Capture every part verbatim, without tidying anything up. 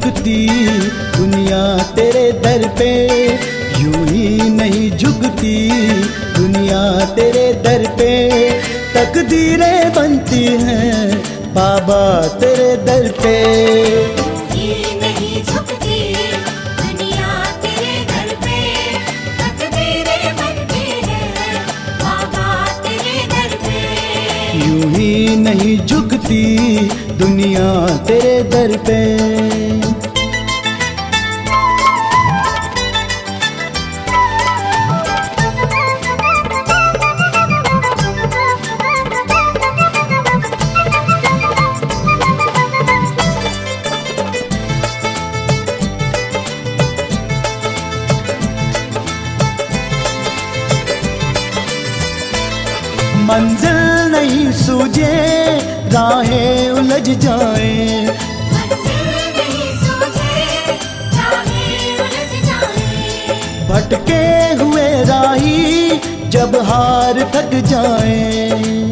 झुकती दुनिया तेरे दर पे, यूं ही नहीं झुकती दुनिया तेरे दर पे। तकदीरें बनती हैं बाबा तेरे दर पे। यूं ही नहीं झुकती दुनिया तेरे दर पे। मंजिल नहीं सूझे राहें उलझ जाएं, भटके हुए राही जब हार थक जाएं,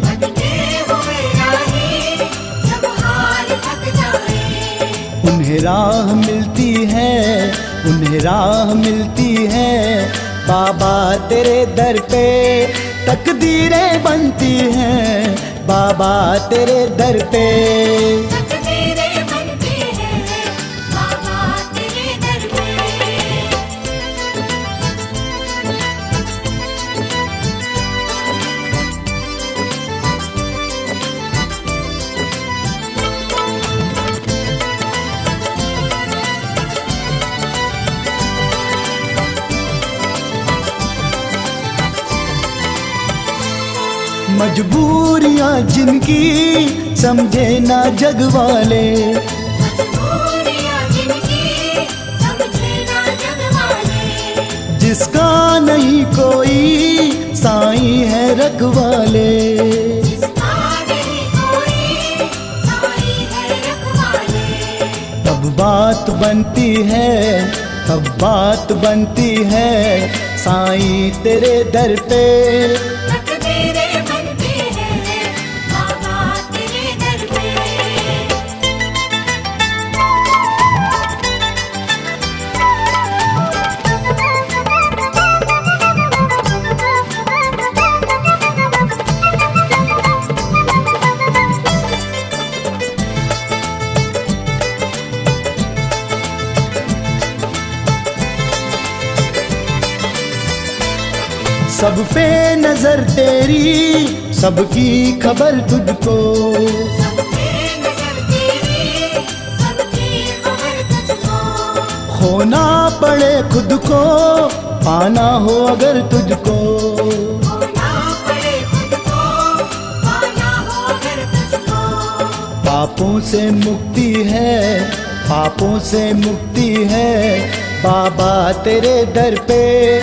उन्हें राह मिलती है उन्हें राह मिलती है बाबा तेरे दर पे। तकदीरें बनती हैं बाबा तेरे दर पे। तकदीरें बनती हैं बाबा तेरे दर पे। मजबूरियां जिनकी समझे ना जग वाले, मजबूरियां जिनकी समझे ना जग वाले, जिसका नहीं कोई साईं है रखवाले, जिसका नहीं कोई साईं है रखवाले। तब बात बनती है तब बात बनती है साईं तेरे दर पे। सब पे नजर तेरी सबकी खबर तुझको, सब पे नजर तेरी सबकी खबर तुझको। खोना पड़े खुद को पाना हो अगर तुझको, खोना पड़े खुद को पाना हो अगर तुझको। पापों से मुक्ति है पापों से मुक्ति है बाबा तेरे दर पे।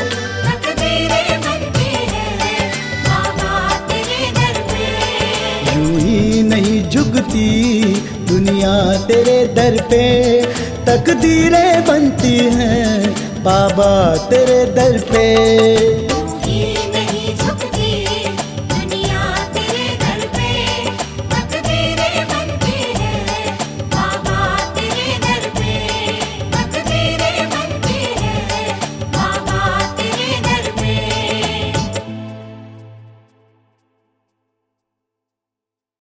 यूं ही नहीं झुकती दुनिया तेरे दर पे। तकदीरें बनती हैं बाबा तेरे दर पे।